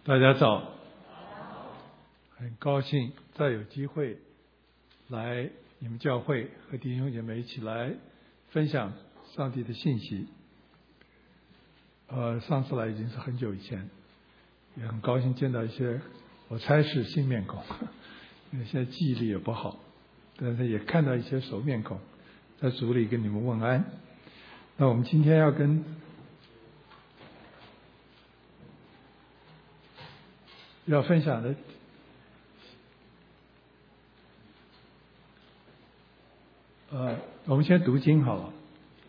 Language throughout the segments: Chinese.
大家早，很高兴再有机会来你们教会和弟兄姐妹一起来分享上帝的信息。上次来已经是很久以前，也很高兴见到一些我猜是新面孔，因为现在记忆力也不好，但是也看到一些熟面孔，在主里跟你们问安。那我们今天要分享的我们先读经好了。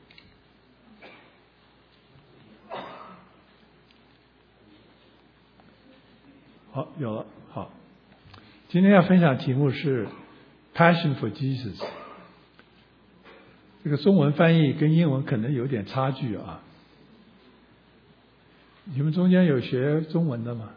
好，有了。好，今天要分享的题目是 Passion for Jesus。 这个中文翻译跟英文可能有点差距啊。你们中间有学中文的吗？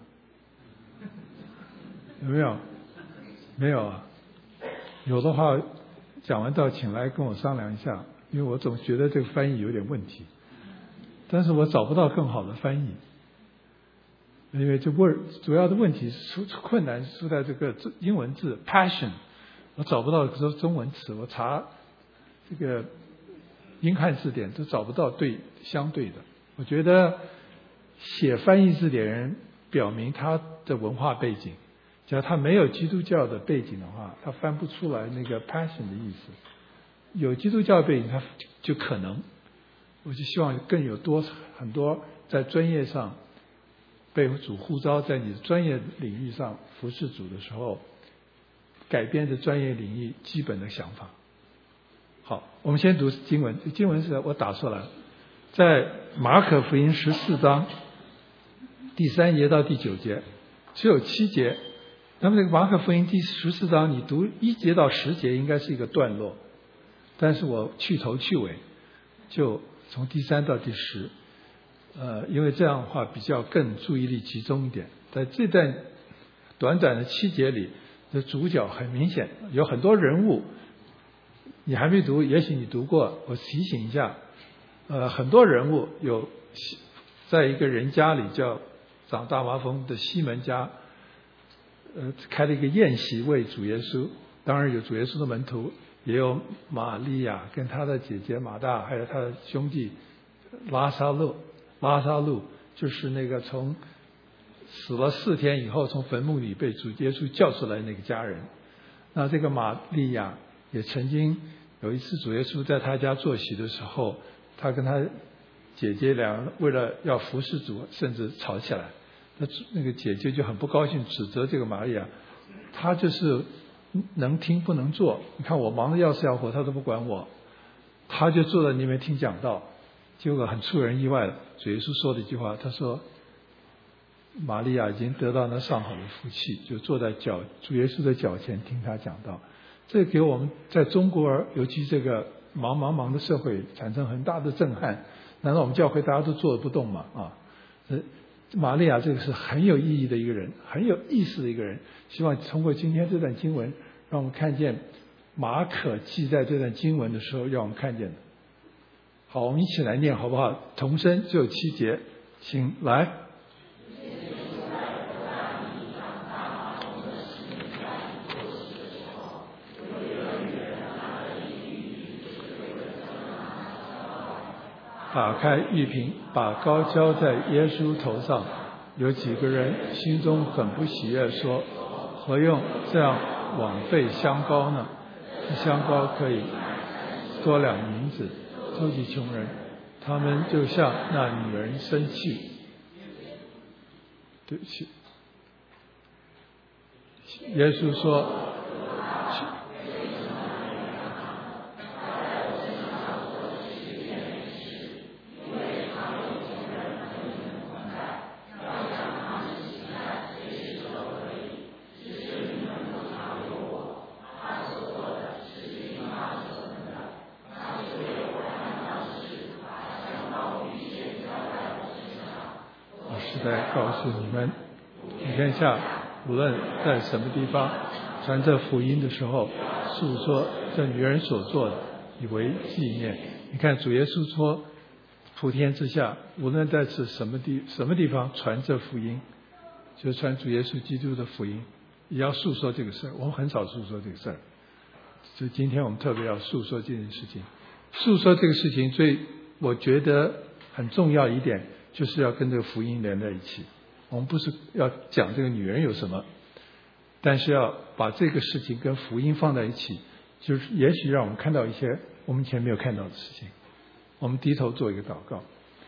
有没有？没有啊。有的话讲完道请来跟我商量一下，因为我总觉得这个翻译有点问题，但是我找不到更好的翻译，因为这主要的问题困难出在这个英文字 passion， 我找不到中文词，我查这个英汉字典都找不到相对的。我觉得写翻译字典人表明他的文化背景，假如他没有基督教的背景的话，他翻不出来那个 passion 的意思。有基督教背景他就可能，我就希望更有很多在专业上被主呼召，在你的专业领域上服侍主的时候，改变的专业领域基本的想法。好，我们先读经文。经文是我打出来，在马可福音14章第3节到第9节，只有7节。那么这个马可福音第14章，你读1节到10节应该是一个段落，但是我去头去尾，就从第3到第10，因为这样的话比较更注意力集中一点。在这段短短的7节里，的主角很明显，有很多人物，你还没读，也许你读过，我提醒一下，很多人物有在一个人家里叫长大麻风的西门家。开了一个宴席为主耶稣，当然有主耶稣的门徒，也有玛利亚跟他的姐姐马大，还有他的兄弟拉撒路。拉撒路就是那个从死了4天以后从坟墓里被主耶稣叫出来那个家人。那这个玛利亚也曾经有一次主耶稣在他家坐席的时候，他跟他姐姐俩为了要服侍主甚至吵起来。那个姐姐就很不高兴，指责这个玛利亚，她就是能听不能做。你看我忙得要死要活，她都不管我，她就坐在那边听讲道。结果很出人意外的，主耶稣说的一句话，他说玛利亚已经得到那上好的福气，就坐在主耶稣的脚前听他讲道。这给我们在中国尤其这个忙的社会产生很大的震撼。难道我们教会大家都坐得不动吗？玛利亚这个是很有意义的一个人，很有意思的一个人。希望通过今天这段经文，让我们看见马可记在这段经文的时候让我们看见的。好，我们一起来念好不好？同声只有7节，请来。打开玉瓶，把膏浇在耶稣头上。有几个人心中很不喜悦，说：何用这样枉费香膏呢？这香膏可以多2银子周济穷人。他们就向那女人生气。对不起，耶稣说：告诉你们，你看下，无论在什么地方传这福音的时候，诉说这女人所做的，以为纪念。你看主耶稣说，普天之下，无论在什么地方传这福音， 就是传主耶稣基督的福音，也要诉说这个事儿。我们很少诉说这个事儿，所以今天我们特别要诉说这件事情。诉说这个事情，我觉得很重要一点，就是要跟这个福音连在一起。我们不是要讲这个女人有什么，但是要把这个事情跟福音放在一起，就是也许让我们看到一些我们以前没有看到的事情。我们低头做一个祷告。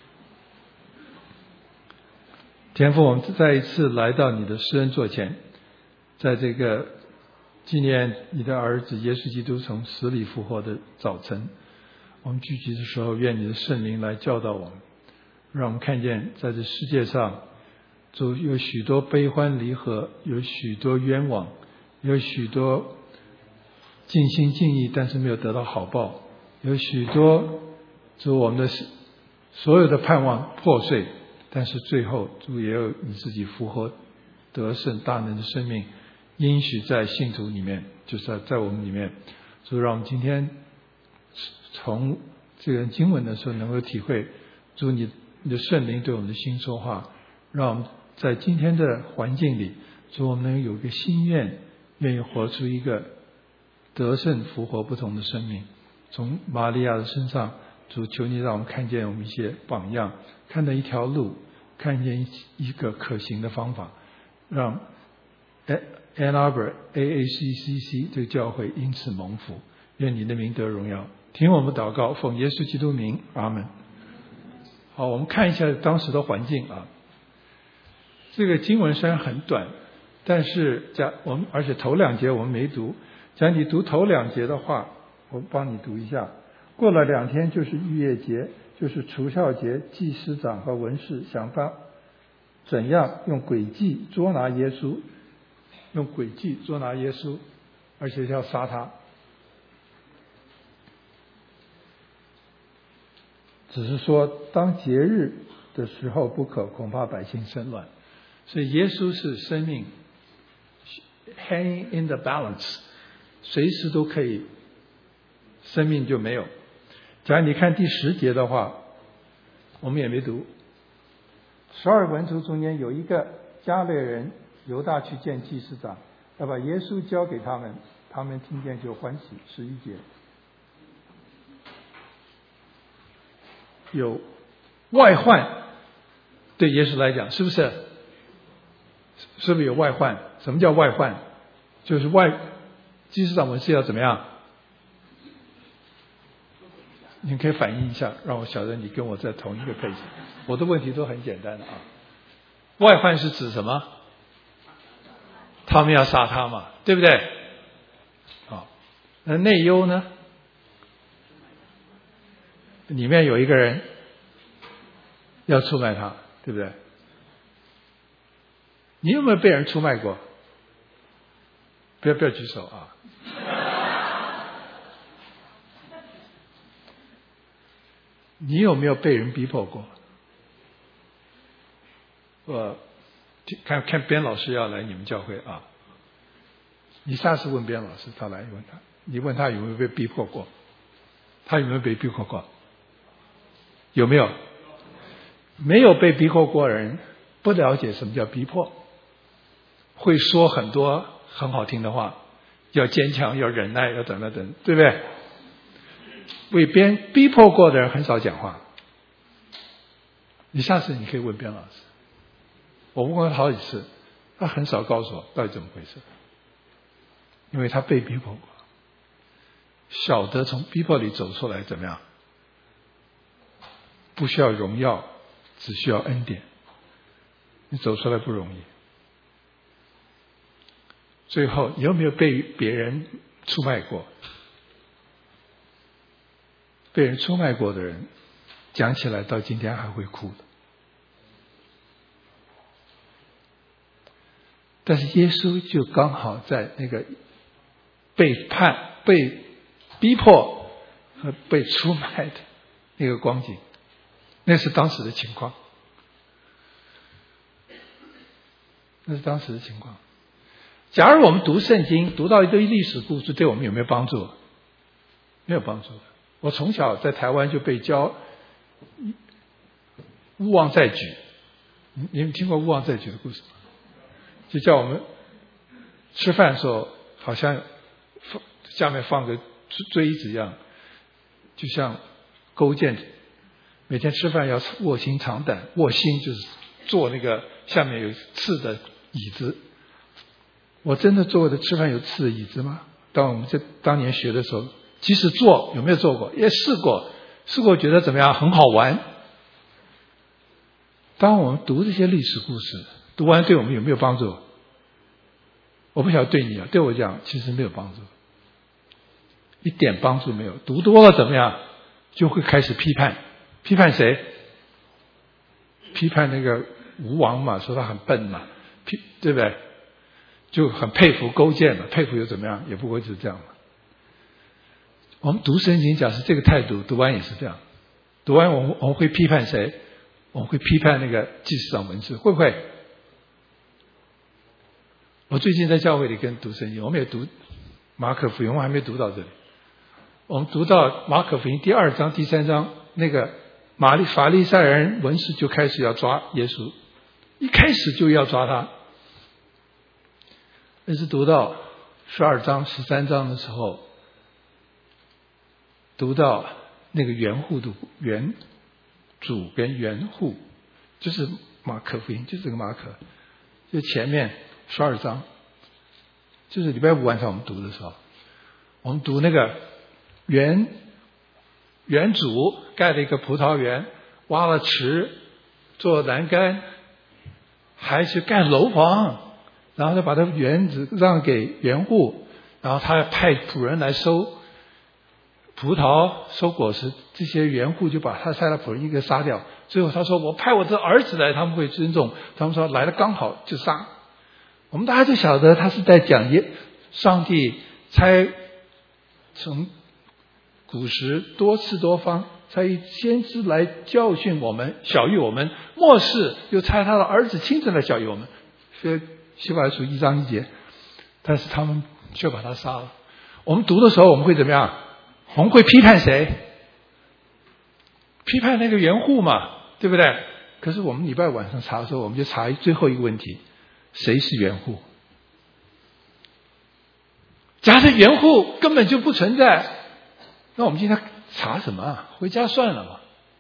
天父，我们再一次来到你的施恩座前，在这个纪念你的儿子耶稣基督从死里复活的早晨，我们聚集的时候，愿你的圣灵来教导我们，让我们看见在这世界上主有许多悲欢离合，有许多冤枉，有许多尽心尽意但是没有得到好报，有许多主我们的所有的盼望破碎，但是最后主也有你自己复活得胜大能的生命应许在信徒里面，就是在我们里面。主让我们今天从这个经文的时候能够体会主你的圣灵对我们的心说话，让我们在今天的环境里，主我们能有一个心愿，愿意活出一个得胜复活不同的生命。从玛利亚的身上，主求你让我们看见我们一些榜样，看到一条路，看见一个可行的方法，让Ann Arbor AACCC 这个教会因此蒙福。愿你的名得荣耀。听我们祷告，奉耶稣基督名，阿们。好，我们看一下当时的环境啊。这个经文虽然很短，但是而且头2节我们没读。假如你读头2节的话，我帮你读一下。过了2天就是逾越节，就是除酵节，祭司长和文士想法怎样用诡计捉拿耶稣，而且要杀他。只是说当节日的时候不可，恐怕百姓生乱。所以耶稣是生命 hanging in the balance， 随时都可以生命就没有。假如你看第10节的话，我们也没读。12文徒中间有一个加略人犹大去见祭司长，要把耶稣交给他们，他们听见就欢喜。11节有外患，对耶稣来讲是不是有外患？什么叫外患？就是祭司长文士要怎么样？你可以反映一下，让我晓得你跟我在同一个配置。我的问题都很简单的啊。外患是指什么？他们要杀他嘛，对不对？好，那内忧呢？里面有一个人要出卖他，对不对？你有没有被人出卖过？不要举手啊！你有没有被人逼迫过？看边老师要来你们教会啊！你下次问边老师，他来问他，你问他有没有被逼迫过？他有没有被逼迫过？有没有？没有被逼迫过的人不了解什么叫逼迫，会说很多很好听的话，要坚强，要忍耐，要等，对不对？为逼迫过的人很少讲话。你下次你可以问边老师，我问过他好几次，他很少告诉我到底怎么回事，因为他被逼迫过，晓得从逼迫里走出来怎么样。不需要荣耀，只需要恩典。你走出来不容易。最后，你有没有被别人出卖过？被人出卖过的人，讲起来到今天还会哭的。但是耶稣就刚好在那个背叛、被逼迫和被出卖的那个光景。那是当时的情况，假如我们读圣经，读到一堆历史故事，对我们有没有帮助？没有帮助的。我从小在台湾就被教勿忘在举，你们听过勿忘在举的故事吗？ 就叫我们吃饭的时候好像下面放个锥子一样，就像勾践每天吃饭要卧薪尝胆，卧薪就是坐那个下面有刺的椅子。我真的坐的吃饭有刺的椅子吗？当我们当年学的时候，即使坐有没有坐过？也试过觉得怎么样？很好玩。当我们读这些历史故事，读完对我们有没有帮助？我不晓得对你啊，对我讲其实没有帮助，一点帮助没有。读多了怎么样？就会开始批判，批判谁？批判那个吴王嘛，说他很笨嘛，对不对？就很佩服勾践嘛，佩服又怎么样？也不过就是这样嘛。我们读圣经讲是这个态度，读完也是这样。读完我们会批判谁？我们会批判那个祭司长文士，会不会？我最近在教会里跟读圣经，我们也读马可福音，我还没读到这里。我们读到马可福音第2章、第3章，那个法利赛人文士就开始要抓耶稣，一开始就要抓他。但是读到12章、13章的时候，读到那个原主跟原户，就是马可福音，就是这个马可，就前面12章，就是礼拜五晚上我们读的时候，我们读那个原主盖了一个葡萄园，挖了池，做栏杆，还去盖楼房。然后他把他园子让给原户，然后他派仆人来收葡萄、收果实，这些原户就把他派的仆人一个杀掉。最后他说：“我派我的儿子来，他们会尊重。”他们说来了刚好就杀。我们大家就晓得他是在讲上帝差从古时多次多方差先知来教训我们、晓谕我们，末世又差他的儿子亲自来晓谕我们。所以希伯来书1章1节，但是他们却把他杀了。我们读的时候我们会怎么样？我们会批判谁？批判那个原户嘛，对不对？可是我们礼拜晚上查的时候，我们就查最后一个问题：谁是原户？假设原户根本就不存在，那我们今天查什么啊？回家算了嘛。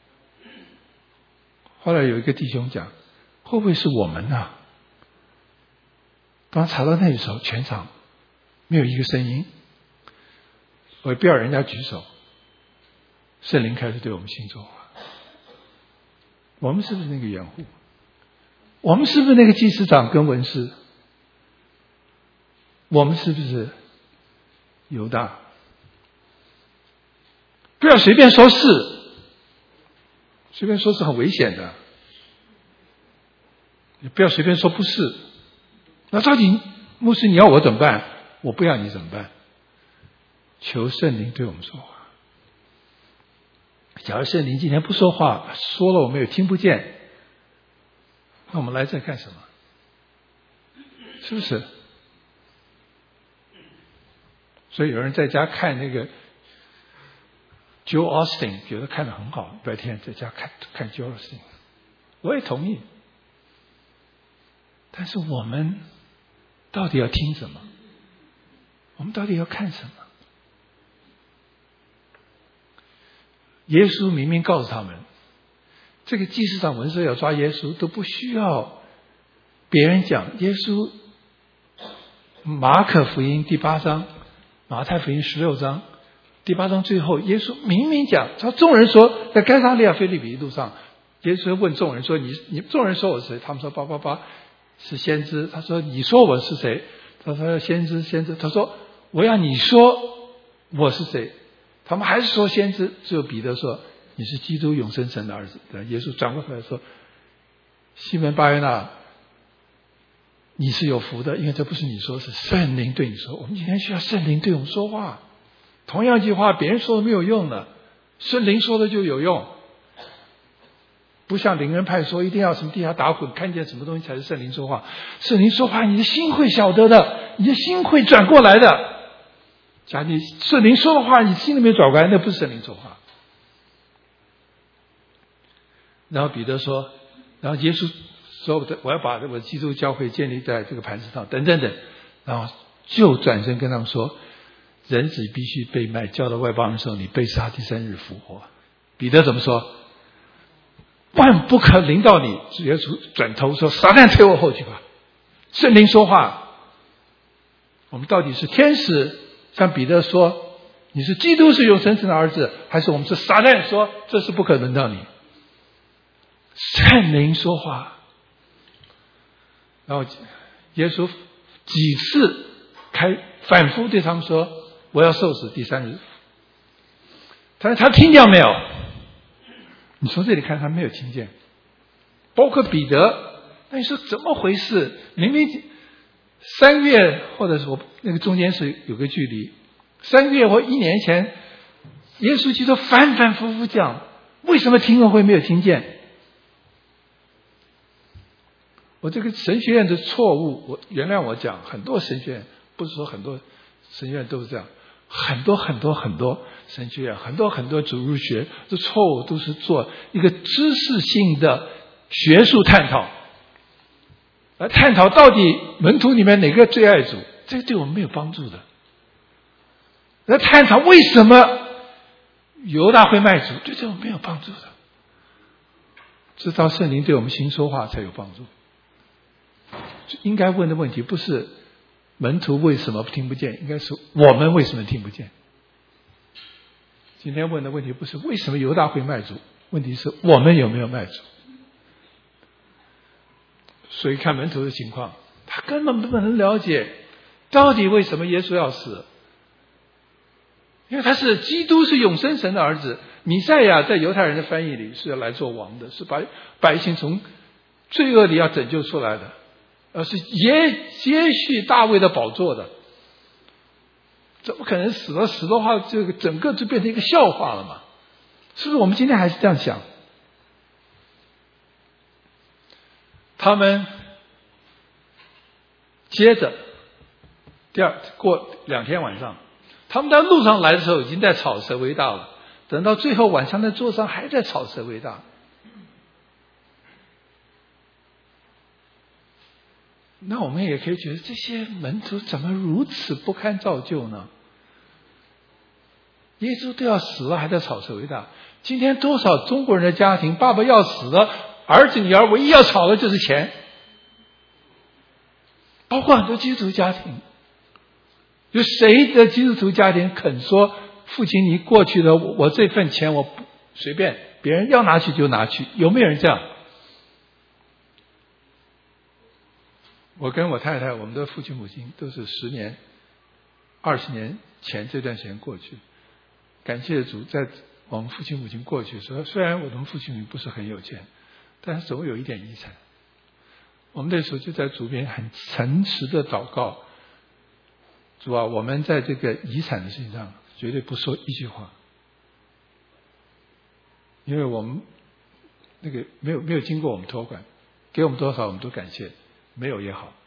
后来有一个弟兄讲，会不会是我们啊？当查到那个时候，全场没有一个声音，我也不要人家举手。圣灵开始对我们心说话。我们是不是那个原户？我们是不是那个祭司长跟文士？我们是不是犹大？不要随便说是，随便说是很危险的。你不要随便说不是。那到底牧师你要我怎么办？我不要你怎么办？求圣灵对我们说话。假如圣灵今天不说话，说了我们也听不见，那我们来这干什么？是不是？所以有人在家看那个 Joel Osteen， 觉得看得很好，白天在家看 Joel Osteen， 我也同意。但是我们到底要听什么？我们到底要看什么？耶稣明明告诉他们，这个祭司长文士要抓耶稣都不需要别人讲。耶稣马可福音第8章，马太福音16章第8章最后，耶稣明明讲，他众人说，在该撒利亚腓立比路上，耶稣问众人说：“你众人说我是谁？”他们说：“888是先知。”他说：“你说我是谁？”他说：“先知。”他说：“我要你说我是谁？”他们还是说先知。只有彼得说：“你是基督永生神的儿子。”耶稣转过头来说：“西门巴约纳，你是有福的，因为这不是你说，是圣灵对你说。”我们今天需要圣灵对我们说话。同样一句话，别人说的没有用的，圣灵说的就有用。不像灵恩派说一定要什么地下打滚，看见什么东西才是圣灵说话。圣灵说话，你的心会晓得的，你的心会转过来的。假如你圣灵说的话，你心里面转过来，那不是圣灵说话。然后彼得说，然后耶稣说我要把我的基督教会建立在这个磐石上，等等等，然后就转身跟他们说，人子必须被卖，交到外邦人的时候，你被杀，第三日复活。彼得怎么说？万不可临到你。耶稣转头说，撒旦退我后去吧。圣灵说话，我们到底是天使像彼得说你是基督，是永生神的儿子，还是我们是撒旦说这是不可能到你？圣灵说话，然后耶稣几次反复对他们说，我要受死，第三日。但是他听见没有？你从这里看他没有听见。包括彼得，那你说怎么回事？明明3个月，或者是我那个中间是有个距离，3个月或1年前，耶稣基督反反复复讲，为什么听了会没有听见？我这个神学院的错误，原谅我讲，很多神学院，不是说很多神学院都是这样，很多神学院，很多主日学的错误都是做一个知识性的学术探讨，来探讨到底门徒里面哪个最爱主，这个对我们没有帮助的。来探讨为什么犹大会卖主，对这我们没有帮助的。知道圣灵对我们心说话才有帮助。应该问的问题不是门徒为什么听不见，应该是我们为什么听不见。今天问的问题不是为什么犹大会卖主，问题是我们有没有卖主。所以看门徒的情况，他根本不能了解到底为什么耶稣要死，因为他是基督，是永生神的儿子。弥赛亚在犹太人的翻译里是要来做王的，是把百姓从罪恶里要拯救出来的，而是接续大卫的宝座的。怎么可能死的话，这个整个就变成一个笑话了嘛？是不是我们今天还是这样想？他们接着过2天晚上，他们在路上来的时候已经在吵舌为大了，等到最后晚上在桌上还在吵舌为大。那我们也可以觉得这些门徒怎么如此不堪造就呢？耶稣都要死了还在吵舌为大。今天多少中国人的家庭，爸爸要死了，儿子女儿唯一要吵的就是钱。包括很多基督徒家庭，有谁的基督徒家庭肯说父亲你过去的我这份钱我不随便，别人要拿去就拿去？有没有人这样？我跟我太太，我们的父亲母亲都是10年、20年前这段时间过去。感谢主，在我们父亲母亲过去的时候，虽然我们父亲母亲不是很有钱，但是总有一点遗产。我们那时候就在主边很诚实的祷告，主啊，我们在这个遗产的事情上绝对不说一句话，因为我们那个没有经过我们托管，给我们多少我们都感谢，没有也好，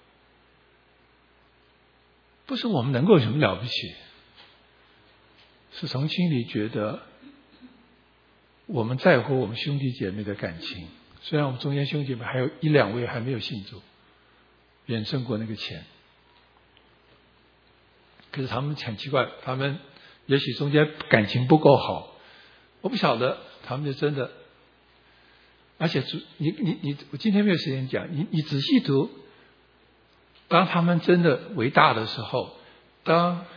不是我们能够有什么了不起，是从心里觉得我们在乎我们兄弟姐妹的感情。虽然我们中间兄弟姐妹还有1-2位还没有信主，远胜过那个钱，可是他们很奇怪，他们也许中间感情不够好，我不晓得，他们就真的，而且我今天没有时间讲，你仔细读，当他们真的伟大的时候，当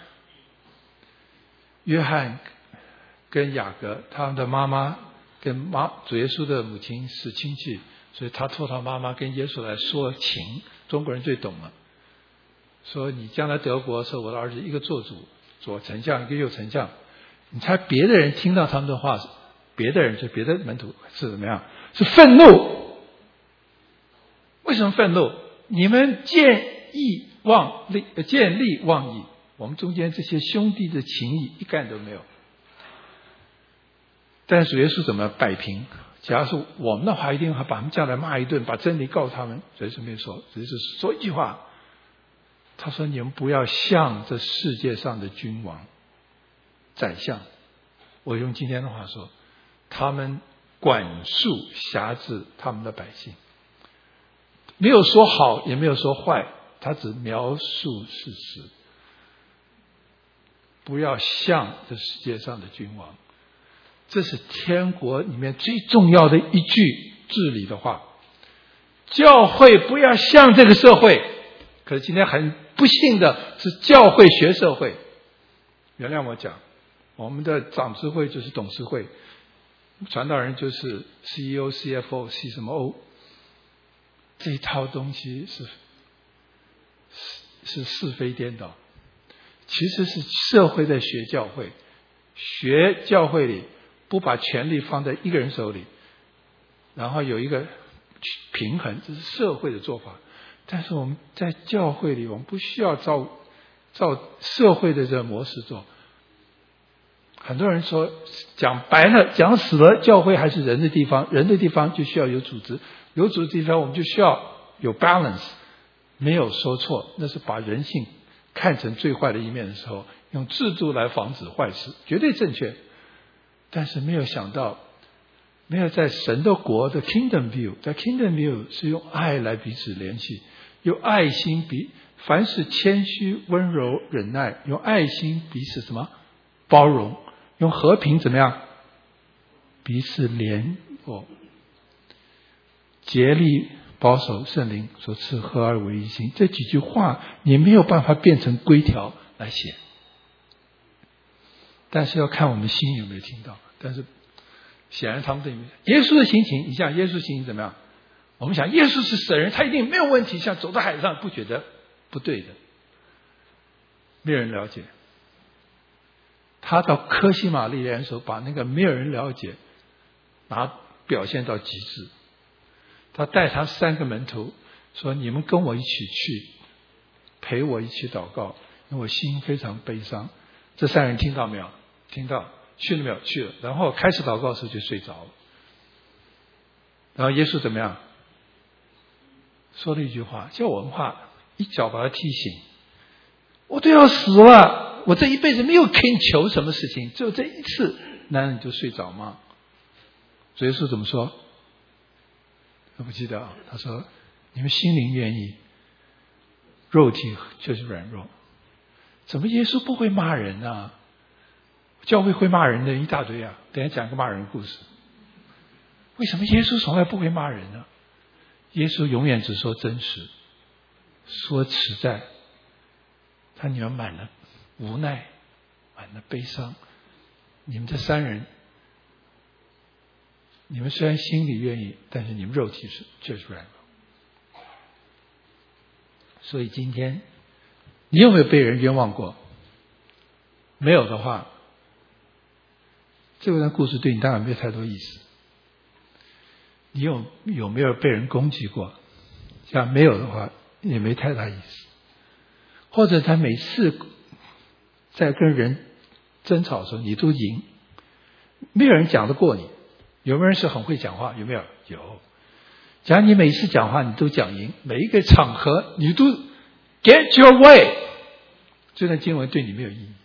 约翰跟雅各他们的妈妈跟主耶稣的母亲是亲戚，所以他托他妈妈跟耶稣来说情，中国人最懂了，说你将来得国的时候，我的儿子一个做主，左丞相一个右丞相。你猜别的人听到他们的话，别的人就别的门徒是怎么样？是愤怒。为什么愤怒？你们见利忘义，我们中间这些兄弟的情谊一概都没有。但是主耶稣怎么摆平？假如是我们的话，一定会把他们叫来骂一顿，把真理告诉他们。主耶稣没说，主耶稣说一句话，他说：“你们不要像这世界上的君王、宰相。”我用今天的话说，他们管束辖制他们的百姓。 没有说好，也没有说坏，他只描述事实。不要像这世界上的君王，这是天国里面最重要的一句治理的话。教会不要像这个社会，可是今天很不幸的是教会学社会。原谅我讲，我们的长执会就是董事会，传道人就是 CEO CFO C 什么 O， 这一套东西是是非颠倒。其实是社会在学教会，学教会里不把权力放在一个人手里，然后有一个平衡，这是社会的做法。但是我们在教会里，我们不需要照社会的这个模式做。很多人说，讲白了，讲死了，教会还是人的地方，人的地方就需要有组织，有组织的地方我们就需要有 balance。没有说错，那是把人性看成最坏的一面的时候，用制度来防止坏事，绝对正确。但是没有想到，没有在神的国的 Kingdom View， 在 Kingdom View 是用爱来彼此联系，用爱心凡是谦虚、温柔、忍耐，用爱心彼此什么包容，用和平怎么样彼此联络，竭力保守圣灵所赐合而为一心。这几句话你没有办法变成规条来写，但是要看我们心有没有听到。但是显然他们对耶稣的心情，你像耶稣心情怎么样？我们想耶稣是神人，他一定没有问题，像走到海上不觉得不对的，没有人了解。他到科西玛丽园的时候，把那个没有人了解表现到极致。他带他3个门徒说，你们跟我一起去，陪我一起祷告，因为我心非常悲伤。这3人听到没有？听到。去了没有？去了。然后开始祷告的时候就睡着了。然后耶稣怎么样？说了一句话，叫我们话，一脚把他踢醒。我都要死了，我这一辈子没有求什么事情，只有这一次，难道你就睡着吗？耶稣怎么说？我不记得啊。他说：“你们心灵愿意，肉体就是软弱。”怎么耶稣不会骂人啊？教会会骂人的一大堆啊！等一下讲个骂人的故事。为什么耶稣从来不会骂人呢？耶稣永远只说真实，说实在。他里面满了无奈，满了悲伤。你们这3人，你们虽然心里愿意，但是你们肉体却是软弱。所以今天你有没有被人冤枉过？没有的话，这段故事对你当然没有太多意思。你有没有被人攻击过？假如没有的话，也没太大意思。或者他每次在跟人争吵的时候，你都赢，没有人讲得过你。有没有人是很会讲话？有没有？有。假如你每次讲话你都讲赢，每一个场合你都 get your way， 这段经文对你没有意义。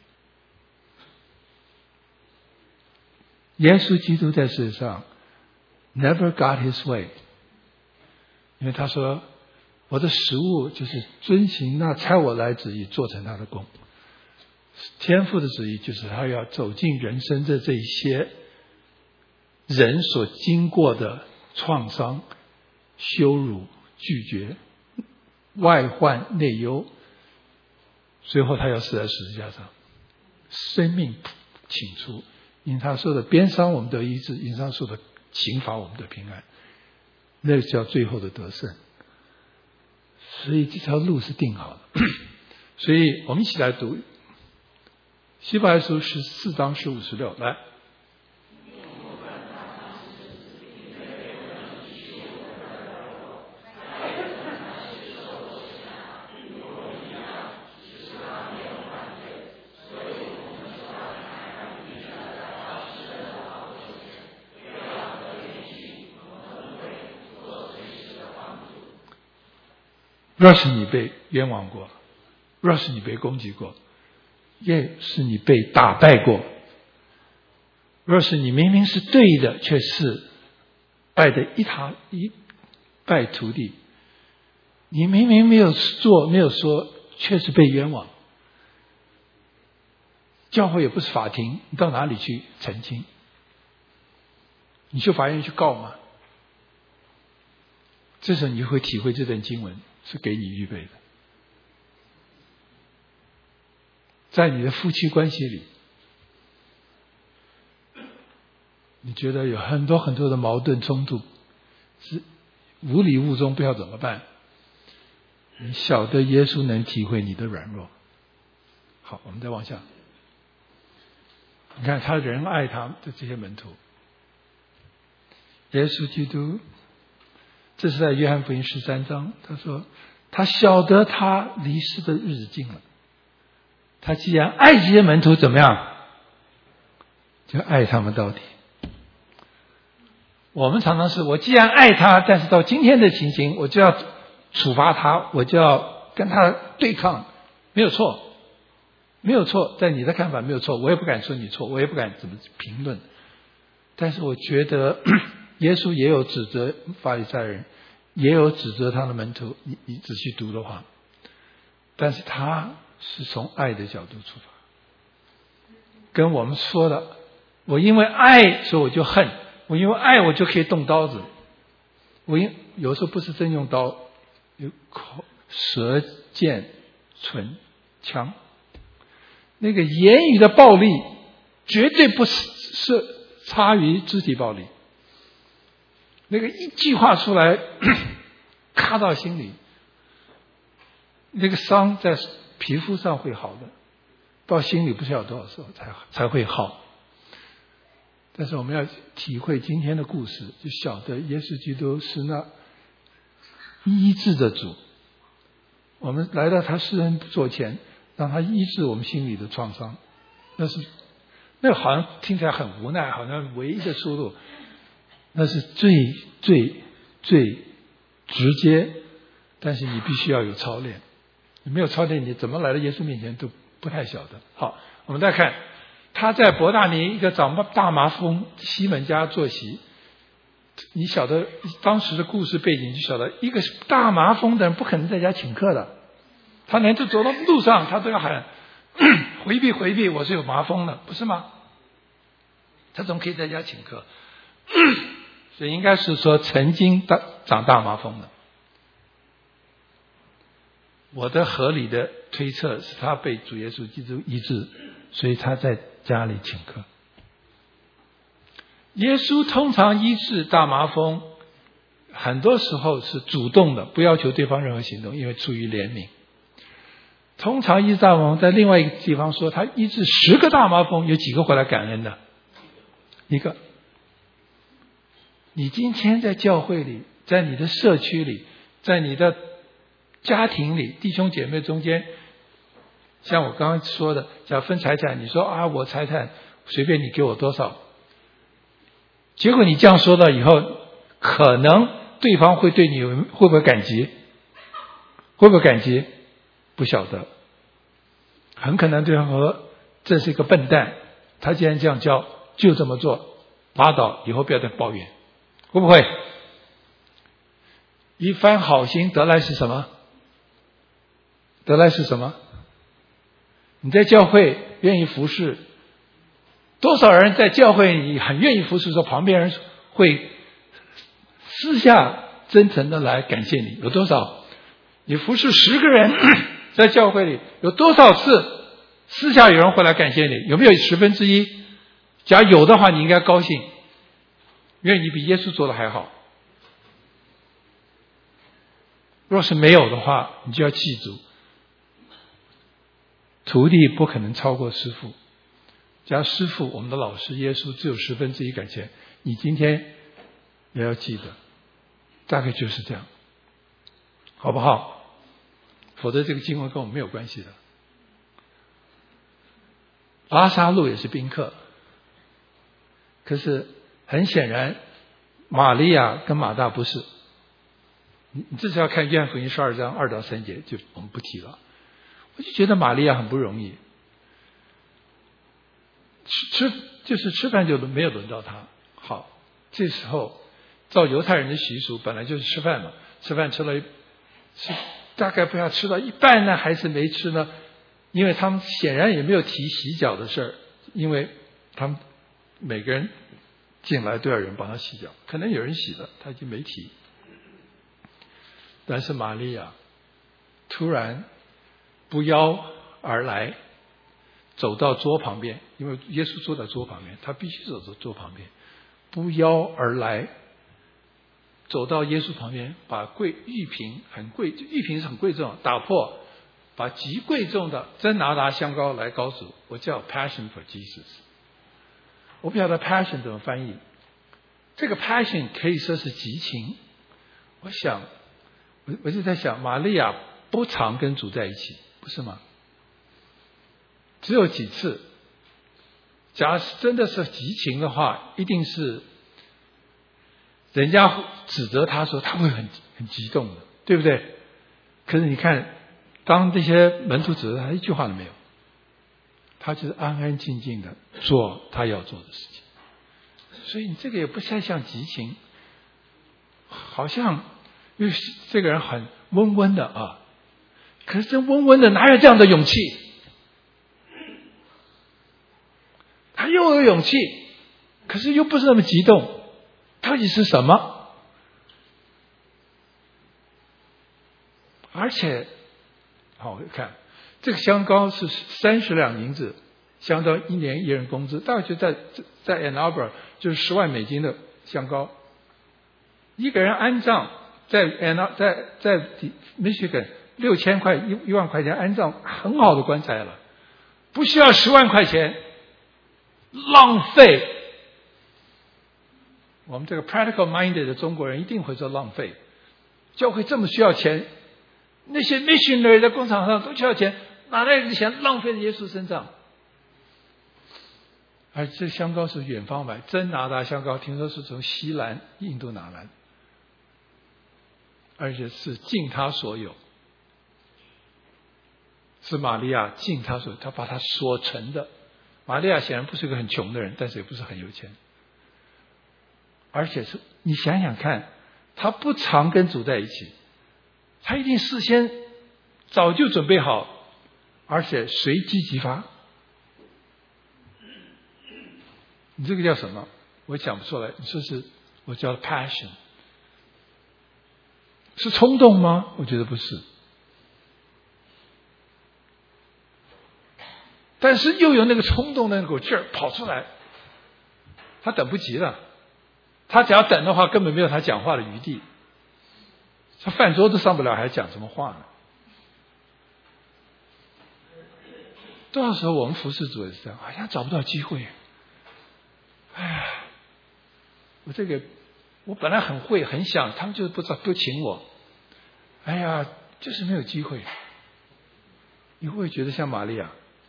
耶稣基督在世上 never got his way， 因为他说我的食物就是遵行那差我来旨意，做成他的功。天父的旨意就是他要走进人生的这一些人所经过的创伤、羞辱、拒绝、外患、内忧，最后他要死在十字架上，生命请出。因他受的鞭伤我们得医治，因他受的刑罚我们得平安，那叫最后的得胜。所以这条路是定好的。所以我们一起来读希伯来书14章15、16，来。若是你被冤枉过，若是你被攻击过，也是你被打败过，若是你明明是对的，却是败得一败涂地， 你明明没有做，没有说，却是被冤枉。教会也不是法庭，你到哪里去澄清？你去法院去告吗？这时候你就会体会这段经文是给你预备的。在你的夫妻关系里，你觉得有很多很多的矛盾冲突，是无理无中，不知道怎么办？你晓得耶稣能体会你的软弱。好，我们再往下。你看他人爱他的这些门徒，耶稣基督，这是在约翰福音13章，他说他晓得他离世的日子近了，他既然爱这些门徒，怎么样？就爱他们到底。我们常常是我既然爱他，但是到今天的情形，我就要处罚他，我就要跟他对抗，没有错，没有错，在你的看法没有错，我也不敢说你错，我也不敢怎么评论。但是我觉得耶稣也有指责法利赛人，也有指责他的门徒，你仔细读的话，但是他是从爱的角度出发，跟我们说的，我因为爱所以我就恨，我因为爱我就可以动刀子，有时候不是真用刀，有口舌剑唇枪，那个言语的暴力绝对不是差于肢体暴力，那个一句话出来卡到心里，那个伤在皮肤上会好的，到心里不知道多少时候才会好。但是我们要体会今天的故事，就晓得耶稣基督是那医治的主。我们来到他施恩座前，让他医治我们心里的创伤，那好像听起来很无奈，好像唯一的出路，那是最直接，但是你必须要有操练，你没有操练，你怎么来到耶稣面前都不太晓得。好，我们再看他在伯大尼一个长大麻风西门家坐席，你晓得当时的故事背景，就晓得一个大麻风的人不可能在家请客的，他连走到路上他都要喊回避回避，我是有麻风的，不是吗？他怎么可以在家请客？所以应该是说曾经长大麻风的。我的合理的推测是他被主耶稣基督医治，所以他在家里请客。耶稣通常医治大麻风，很多时候是主动的，不要求对方任何行动，因为出于怜悯。通常医治大麻风，在另外一个地方说，他医治10个大麻风，有几个回来感恩的？一个。你今天在教会里，在你的社区里，在你的家庭里，弟兄姐妹中间，像我刚刚说的，要分财产，你说啊，我财产随便你给我多少，结果你这样说了以后，可能对方会对你会不会感激？会不会感激？不晓得，很可能对方说这是一个笨蛋，他既然这样教，就这么做，拉倒，以后不要再抱怨，会不会？一番好心得来是什么？得来是什么？你在教会愿意服侍，多少人在教会里很愿意服侍，说旁边人会私下真诚的来感谢你，有多少？你服侍10个人在教会里，有多少次私下有人会来感谢你？有没有1/10？假如有的话，你应该高兴，因为你比耶稣做的还好。若是没有的话，你就要记住，徒弟不可能超过师父。假如师父，我们的老师耶稣只有1/10感谢，你今天也要记得，大概就是这样，好不好？否则这个经文跟我们没有关系的。拉撒路也是宾客，可是很显然玛利亚跟马大不是。你这是要看约翰福音12章2到3节，就我们不提了。我就觉得玛利亚很不容易，吃饭就没有轮到他。好，这时候照犹太人的习俗，本来就是吃饭嘛，吃饭吃了是大概不要吃到一半呢，还是没吃呢？因为他们显然也没有提洗脚的事儿，因为他们每个人进来都要有人帮他洗脚，可能有人洗了，他已经没提。但是玛利亚突然不邀而来，走到桌旁边，因为耶稣坐在桌旁边，他必须走到桌旁边，不邀而来，走到耶稣旁边，把玉瓶很贵，玉瓶是很贵重，打破，把极贵重的真拿达香膏来告诉我叫 Passion for Jesus。 我不晓得 Passion 怎么翻译，这个 Passion 可以说是激情。我就在想，玛利亚不常跟主在一起，不是吗？只有几次。假如真的是激情的话，一定是人家指责他说他会很激动的，对不对？可是你看，当这些门徒指责他，一句话都没有，他就是安安静静的做他要做的事情。所以你这个也不太像激情，好像因为这个人很温温的啊，可是这温温的哪有这样的勇气？他又有勇气，可是又不是那么激动，到底是什么？而且，好，看这个香膏是30两银子，相当1年1人工资，大概就在 Ann Arbor 就是10万美金的香膏，一个人安葬在 Michigan 6000块1万块钱安葬很好的棺材了，不需要10万块钱，浪费。我们这个 practical minded 的中国人一定会说浪费，教会这么需要钱，那些 missionary 在工厂上都需要钱，哪来的钱浪费在耶稣身上？而这香膏是远方买，真拿达香膏听说是从西兰印度拿来，而且是尽他所有，是玛利亚尽他所有，他把他所成的。玛利亚显然不是个很穷的人，但是也不是很有钱，而且是你想想看，他不常跟主在一起，他一定事先早就准备好，而且随机即发。你这个叫什么？我讲不出来。你说是，我叫 passion， 是冲动吗？我觉得不是，但是又有那个冲动的那股劲儿跑出来，他等不及了。他只要等的话，根本没有他讲话的余地。他饭桌都上不了，还讲什么话呢？多少时候我们服侍主也是这样，好像找不到机会。哎呀，我本来很会很想，他们就是不请我。哎呀，就是没有机会。你会不会觉得像玛利亚？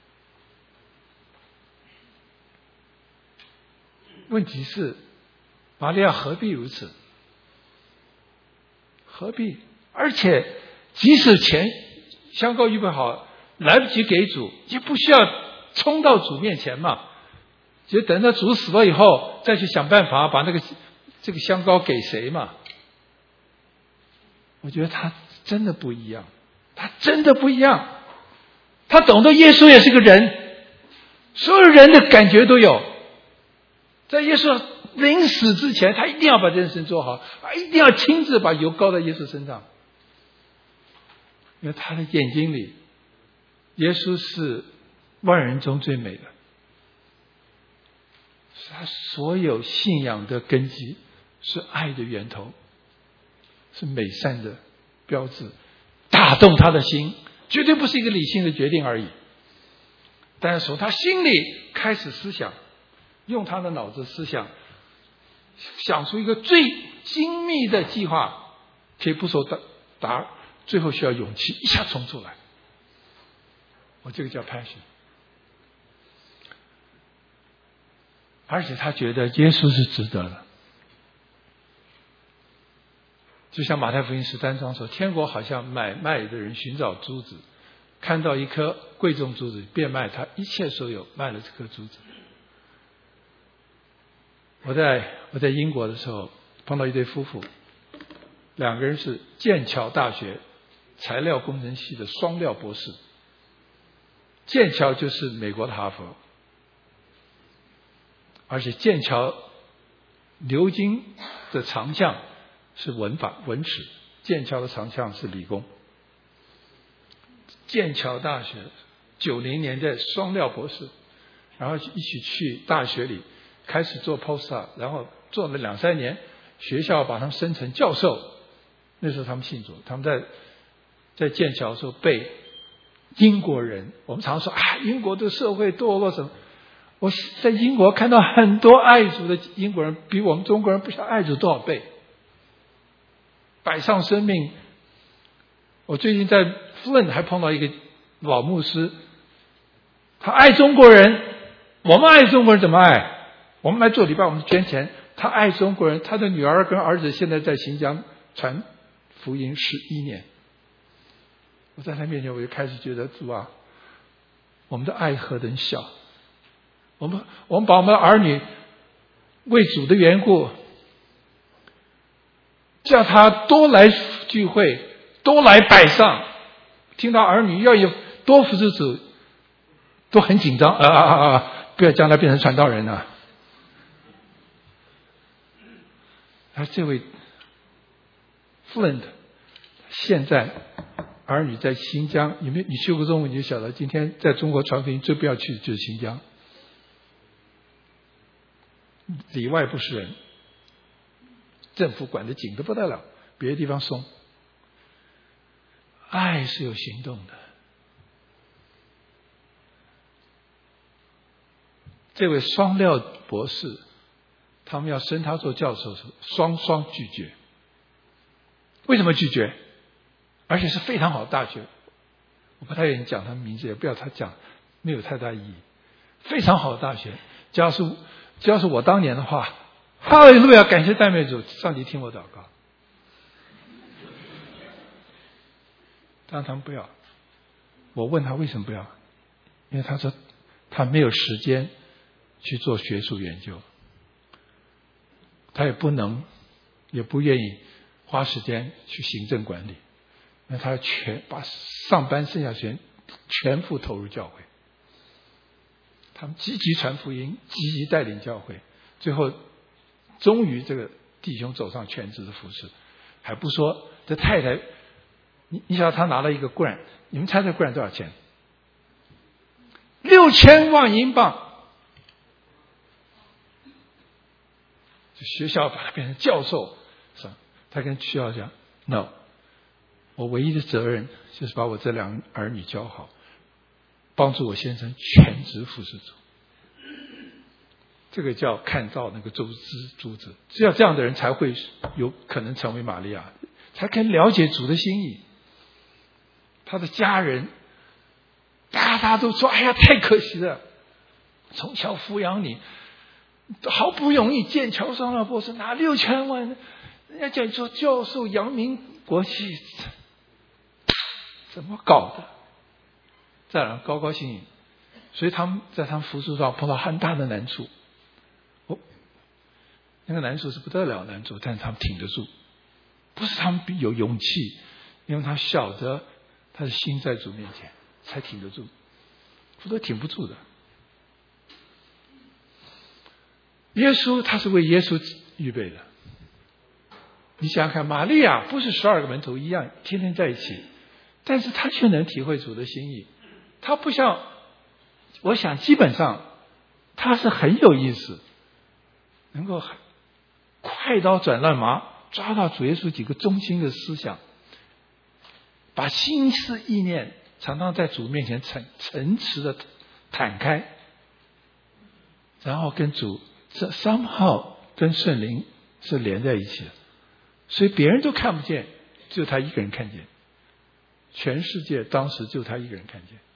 问题是，玛利亚何必如此？何必？而且，即使钱香膏预备好，来不及给主，也不需要冲到主面前嘛。就等到主死了以后，再去想办法把这个香膏给谁嘛。我觉得他真的不一样，他真的不一样。他懂得耶稣也是个人，所有人的感觉都有。在耶稣临死之前，他一定要把这件事做好，一定要亲自把油膏在耶稣身上。因为他的眼睛里，耶稣是万人中最美的，是他所有信仰的根基，是爱的源头，是美善的标志，打动他的心，绝对不是一个理性的决定而已。但是从他心里开始思想，用他的脑子思想，想出一个最精密的计划，可以不说答，最后需要勇气一下冲出来。我这个叫 passion。而且他觉得耶稣是值得的，就像马太福音13章说，天国好像买卖的人寻找珠子，看到一颗贵重珠子，变卖他一切所有，卖了这颗珠子。我在英国的时候碰到一对夫妇，两个人是剑桥大学材料工程系的双料博士。剑桥就是美国的哈佛，而且剑桥牛津的长项是文史，剑桥的长项是理工。剑桥大学90年代双料博士，然后一起去大学里开始做 postdoc， 然后做了2-3年，学校把他们升成教授。那时候他们信主，他们在剑桥的时候被英国人，我们常说英国的社会堕落什么。我在英国看到很多爱主的英国人，比我们中国人不晓得爱主多少倍，摆上生命。我最近在 Flint 还碰到一个老牧师，他爱中国人，我们爱中国人怎么爱？我们来做礼拜，我们捐钱。他爱中国人，他的女儿跟儿子现在在新疆传福音11年。我在他面前，我就开始觉得主啊，我们的爱何等小！我们把我们的儿女为主的缘故，叫他多来聚会，多来摆上。听到儿女要有多服侍主，都很紧张不要将他变成传道人啊！这位 Flint 现在儿女在新疆，你去过中国你就晓得，今天在中国传福音最不要去的就是新疆，里外不是人，政府管得紧得不得了，别的地方松。爱是有行动的。这位双料博士，他们要升他做教授时，双拒绝。为什么拒绝？而且是非常好的大学，我不太愿意讲他们名字，也不要他讲，没有太大意义。非常好的大学，只要是我当年的话，哈利路亚，感谢赞美主，上帝听我祷告。但他们不要。我问他为什么不要，因为他说他没有时间去做学术研究，他也不能也不愿意花时间去行政管理，那他把上班剩下时间全部投入教会。他们积极传福音，积极带领教会，最后终于这个弟兄走上全职的服事。还不说这太太，你晓得他拿了一个 grant， 你们猜这 grant 多少钱？6000万英镑。学校把他变成教授，是吧？他跟学校讲 ：“No， 我唯一的责任就是把我这2个儿女教好，帮助我先生全职服侍主。”这个叫看到那个珠子，只有这样的人才会有可能成为玛利亚，才可以了解主的心意。他的家人，大家都说：“哎呀，太可惜了，从小抚养你。”好不容易剑桥双料博士拿6000万，人家叫你做教授，扬名国际，怎么搞的？这样高高兴兴，所以他们在他们服侍上碰到很大的难处。那个难处是不得了难处，但是他们挺得住，不是他们有勇气，因为他晓得他的心在主面前才挺得住，否则挺不住的。耶稣他是为耶稣预备的。你想想看，玛利亚不是12个门徒一样天天在一起，但是他却能体会主的心意。他不像，我想基本上他是很有意思，能够快刀斩乱麻，抓到主耶稣几个中心的思想，把心思意念常常在主面前诚实的坦开，然后跟主这somehow跟圣灵是连在一起的，所以别人都看不见，只有他一个人看见。全世界当时就他一个人看见。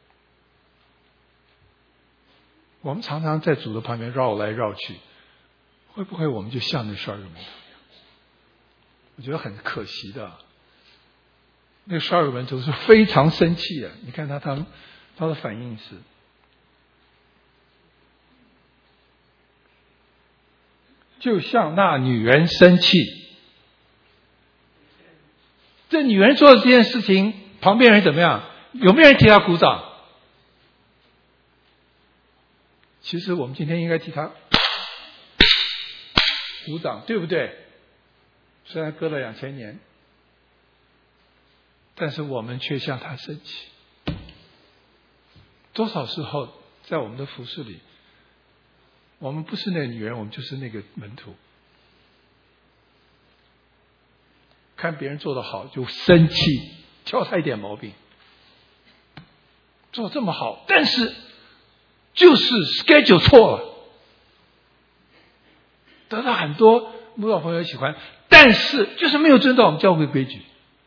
我们常常在主的旁边绕来绕去，会不会我们就像那12个门徒一样？我觉得很可惜的。那12个门徒是非常生气的，你看他的反应是，就像那女人生气。 这女人做的这件事情，旁边人怎么样？有没有人替她鼓掌？其实我们今天应该替她鼓掌，对不对？虽然隔了2000年，但是我们却向她生气。多少时候在我们的服事里，我们不是那个女人，我们就是那个门徒。看别人做得好就生气，挑他一点毛病，做这么好，但是就是 schedule 错了，得到很多慕道朋友喜欢，但是就是没有遵照我们教会规矩。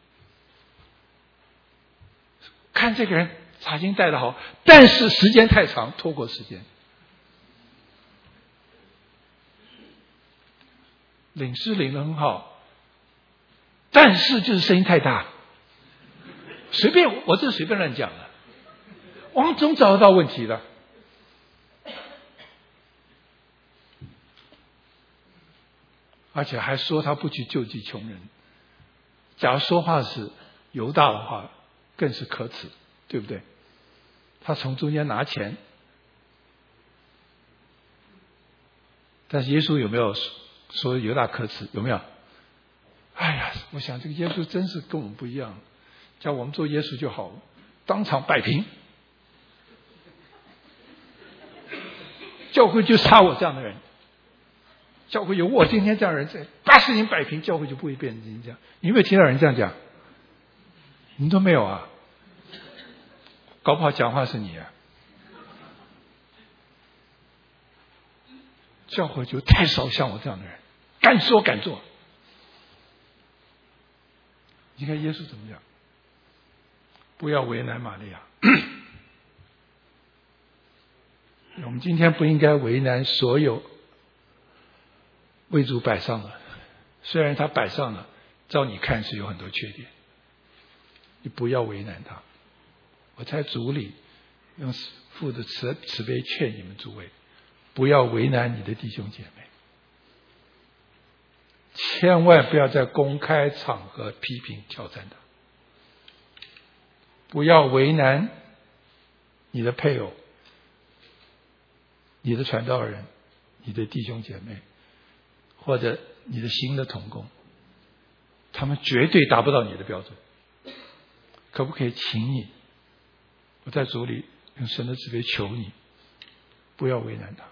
看这个人查经带得好，但是时间太长，拖过时间。领诗领得很好，但是就是声音太大。随便，我这随便乱讲的，我们总找得到问题的。而且还说他不去救济穷人。假如说话是犹大的话，更是可耻，对不对？他从中间拿钱，但是耶稣有没有说犹大可耻？有没有？哎呀，我想这个耶稣真是跟我们不一样，叫我们做耶稣就好了，当场摆平。教会就差我这样的人，教会有我今天这样的人，把事情摆平，教会就不会变成今天这样。你有没有听到人这样讲？你都没有啊？搞不好讲话是你啊。教会就太少像我这样的人，敢说敢做。你看耶稣怎么讲？不要为难玛利亚。我们今天不应该为难所有为主摆上了，虽然他摆上了，照你看是有很多缺点，你不要为难他。我在主里用父的慈悲劝你们诸位，不要为难你的弟兄姐妹，千万不要在公开场合批评挑战他，不要为难你的配偶、你的传道人、你的弟兄姐妹，或者你的新的同工，他们绝对达不到你的标准。可不可以请你，我在主里用神的慈悲求你，不要为难他，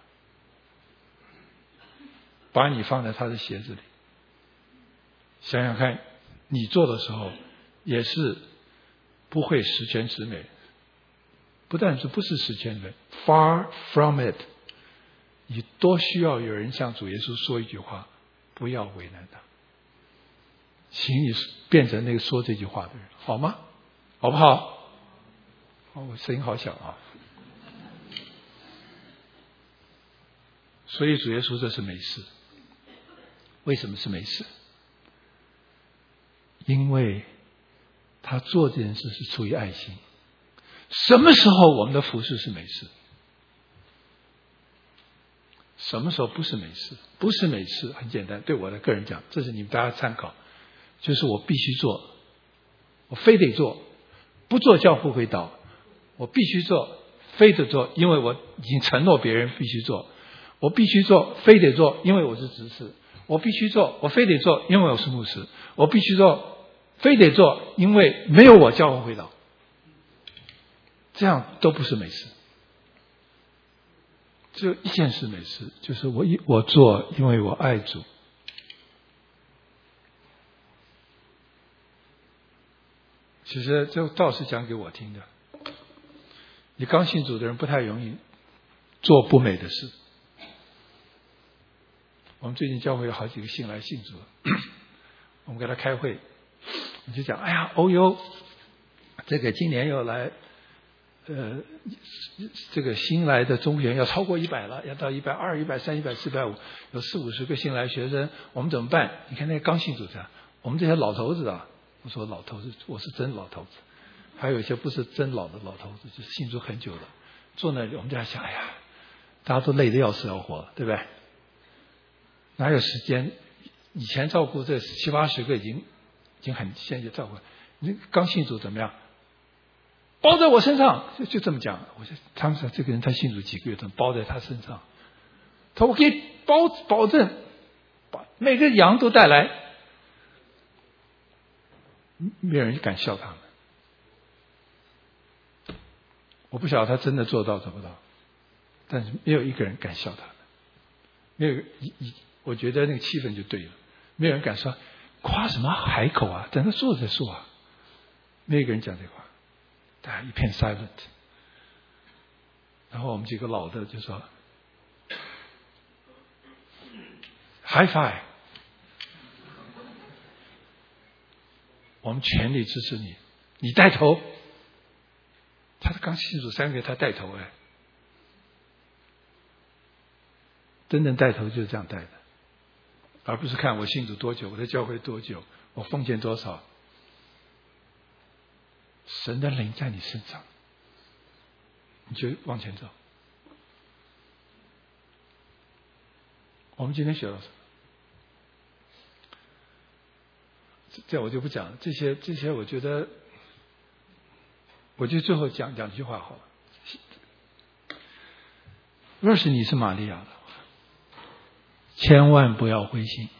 把你放在他的鞋子里。想想看，你做的时候也是不会十全十美，不但是不是十全十美 ，far from it。你多需要有人向主耶稣说一句话，不要为难他。请你变成那个说这句话的人，好吗？好不好？我声音好小啊。所以主耶稣这是美事。为什么是美事？因为他做这件事是出于爱心。什么时候我们的服事是美事？什么时候不是美事？不是美事很简单，对我的个人讲，这是你们大家参考，就是我必须做，我非得做，不做教会会倒，我必须做，非得做，因为我已经承诺别人必须做，我必须做，非得做，因为我是执事，我必须做，我非得做，因为我是牧师，我必须做，非得做，因为没有我教会会倒，这样都不是美事。只有一件事美事，就是我做，因为我爱主。其实这道是讲给我听的。你刚信主的人不太容易做不美的事。我们最近教会有好几个新来信主，我们给他开会，我就讲，哎呀，欧优这个今年要来。这个新来的中学要超过100了，要到120、130、140、150，有40-50个新来学生，我们怎么办？你看那个刚信主的，我们这些老头子啊，我说老头子，我是真老头子，还有一些不是真老的老头子，就是信主很久了，坐那里我们就在想，哎呀，大家都累得要死要活，对不对？哪有时间？以前照顾这70-80个已经已经很现在照顾。你刚信主怎么样？包在我身上，就这么讲。我说他们说这个人他信主几个月，怎么包在他身上？他说我可以保证，把每个羊都带来，没有人敢笑他们。我不晓得他真的做到不到，但是没有一个人敢笑他们。没有我觉得那个气氛就对了，没有人敢说夸什么海口啊，等他做再说啊，没有一个人讲这话，大家一片 silent。然后我们几个老的就说 high five， 我们全力支持你，你带头。他刚信主3个月，他带头哎，真正带头就是这样带的，而不是看我信主多久，我在教会多久，我奉献多少。神的灵在你身上，你就往前走。我们今天学到什么？这我就不讲了，这些我觉得最后讲一句话好了。若是你是玛利亚的话，千万不要灰心。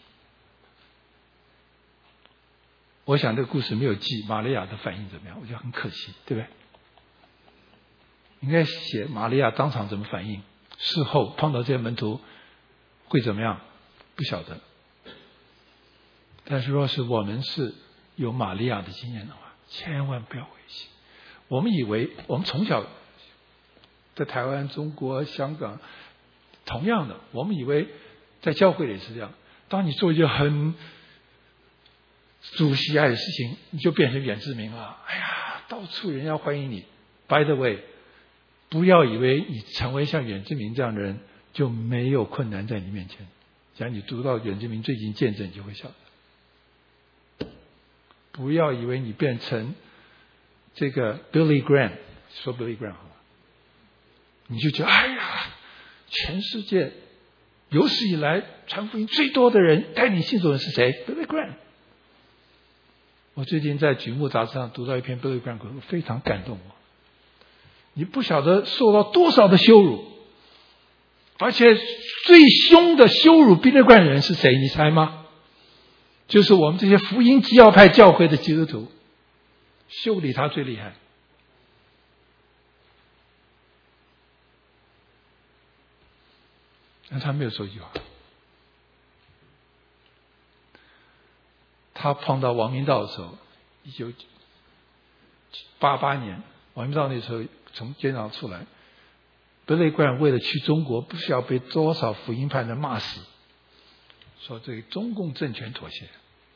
我想这个故事没有记玛利亚的反应怎么样，我觉得很可惜，对不对？应该写玛利亚当场怎么反应，事后碰到这些门徒会怎么样，不晓得。但是若是我们是有玛利亚的经验的话，千万不要灰心。我们以为我们从小在台湾、中国、香港，同样的，我们以为在教会里也是这样。当你做一件很主喜爱的事情，你就变成远志明了。哎呀，到处人要欢迎你。By the way， 不要以为你成为像远志明这样的人就没有困难在你面前。假如你读到远志明最近见证，就会晓得。不要以为你变成这个 Billy Graham， 说 Billy Graham 好吗？你就觉得哎呀，全世界有史以来传福音最多的人，带你信主的人是谁？ Billy Graham。我最近在《举目》杂志上读到一篇 Billy Graham， 非常感动我。你不晓得受到多少的羞辱，而且最凶的羞辱 Billy Graham 的人是谁？你猜吗？就是我们这些福音基要派教会的基督徒，修理他最厉害。但他没有说一句话。他碰到王明道的时候，1988年，王明道那时候从监牢出来，Billy Graham为了去中国，不需要被多少福音派人骂死，说对中共政权妥协。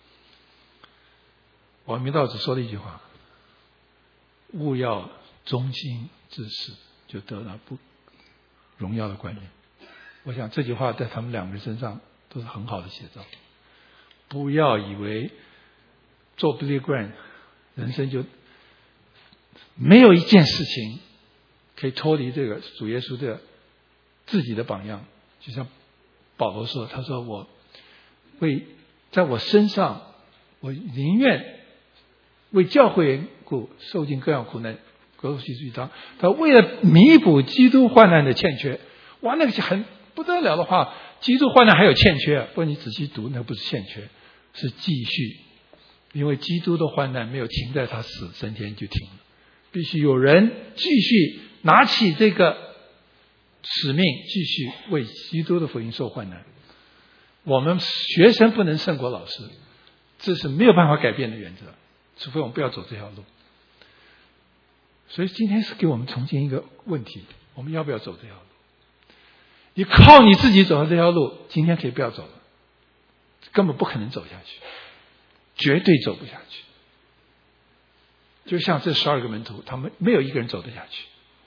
王明道只说了一句话：勿要忠心至死，就得了不荣耀的冠冕。我想这句话在他们两个人身上都是很好的写照。不要以为做 Billy Graham 人生就没有一件事情可以脱离这个主耶稣的自己的榜样。就像保罗说，他说我在我身上，我宁愿为教会缘故受尽各样苦难。哥罗西书1章，他为了弥补基督患难的欠缺。哇，那个是很不得了的话，基督患难还有欠缺，不过你仔细读，那不是欠缺，是继续。因为基督的患难没有停在他死升天就停了，必须有人继续拿起这个使命，继续为基督的福音受患难。我们学生不能胜过老师，这是没有办法改变的原则，除非我们不要走这条路。所以今天是给我们重新一个问题，我们要不要走这条路？你靠你自己走上这条路，今天可以不要走了，根本不可能走下去，绝对走不下去。就像这12个门徒，他们没有一个人走得下去。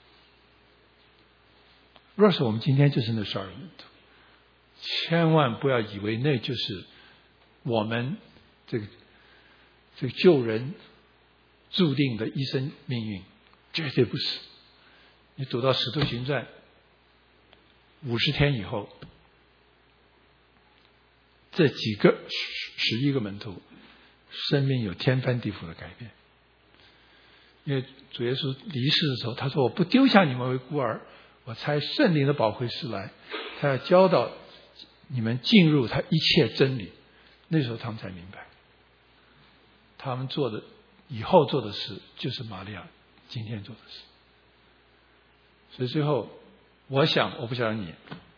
若是我们今天就是那12个门徒，千万不要以为那就是我们这个救人注定的一生命运，绝对不是。你读到《使徒行传》50天以后，这几个11个门徒生命有天翻地覆的改变。因为主耶稣离世的时候，他说：“我不丢下你们为孤儿，我差圣灵的保惠师来，他要教导你们进入他一切真理。”那时候他们才明白，他们做的以后做的事，就是玛利亚今天做的事。所以最后，我不晓得你，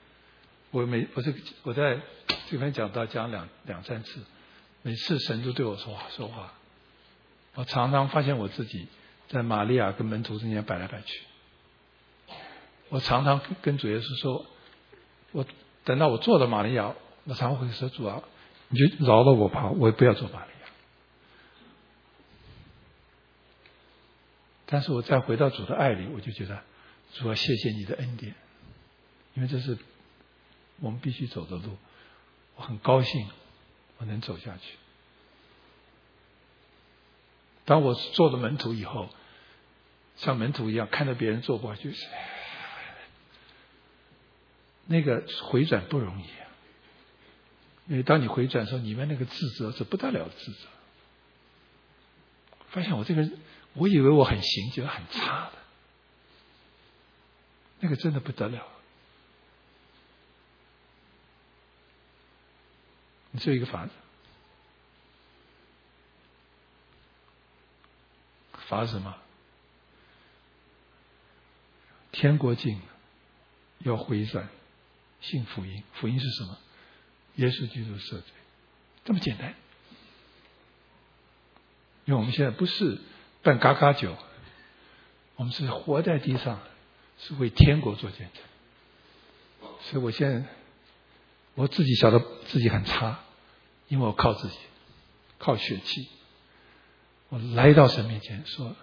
我在这边讲两三次，每次神都对我说话，我常常发现我自己在玛利亚跟门徒之间摆来摆去。我常常跟主耶稣说，我等到我做了玛利亚，我常常会说：“主啊，你就饶了我吧，我也不要做玛利亚。”但是我再回到主的爱里，我就觉得主啊，谢谢你的恩典，因为这是我们必须走的路。我很高兴我能走下去。当我做了门徒以后，像门徒一样看到别人做不好，就是那个回转不容易啊。因为当你回转的时候，里面那个自责是不得了的自责。发现我这个人，我以为我很行，觉得很差的，那个真的不得了。你只有一个法子，法是什么？天国近，要回转，信福音。福音是什么？耶稣基督赦罪，这么简单。因为我们现在不是办嘎嘎酒，我们是活在地上，是为天国做见证。所以我现在我自己晓得自己很差，因为我靠自己，靠血气。我来到神面前说：“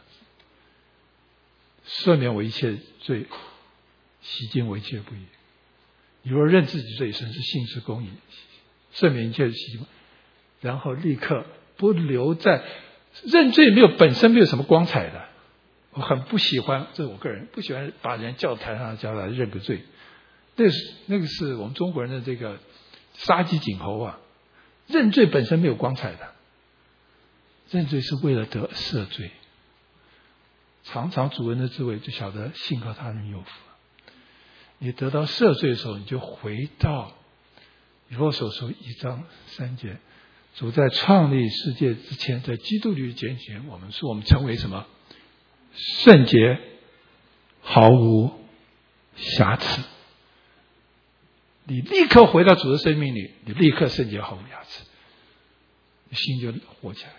赦免我一切罪，洗净我一切不义。你若认自己罪，神是信实公义，赦免一切的洗净。”然后立刻不留在认罪本身没有什么光彩的。我很不喜欢，这是我个人不喜欢把人叫台上叫来认个罪。那个是我们中国人的这个杀鸡儆猴啊！认罪本身没有光彩的，认罪是为了得赦罪。尝尝主恩的滋味，就晓得信靠他人有福。你得到赦罪的时候，你就回到以弗所书1章3节，主在创立世界之前，在基督里拣选我们，说我们成为什么？圣洁，毫无瑕疵。你立刻回到主的生命里，你立刻圣洁，毫无瑕疵，你心就活起来。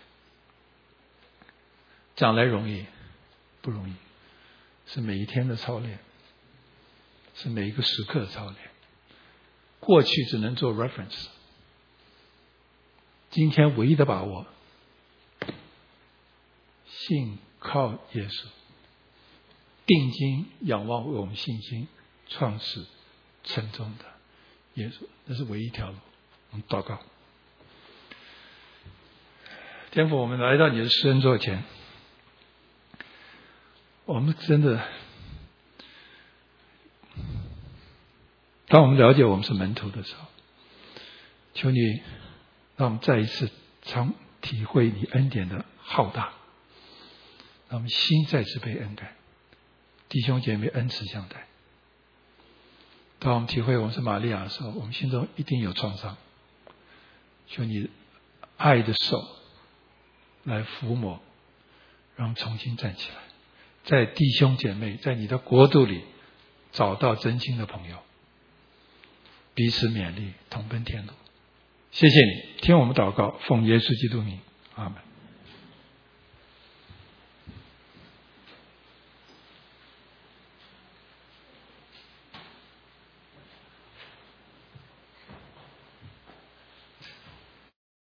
讲来容易，不容易，是每一天的操练，是每一个时刻的操练。过去只能做 reference， 今天唯一的把握，信靠耶稣，定睛仰望为我们信心创始成终的耶稣，那是唯一一条路。我们祷告。天父，我们来到你的施恩座前，我们真的，当我们了解我们是门徒的时候，求你让我们再一次常体会你恩典的浩大，让我们心再次被恩感，弟兄姐妹恩慈相待。当我们体会我们是玛利亚的时候，我们心中一定有创伤，求你爱的手来抚摸，让我们重新站起来，在弟兄姐妹，在你的国度里找到真心的朋友，彼此勉励，同奔天路。谢谢你，听我们祷告，奉耶稣基督名，阿们。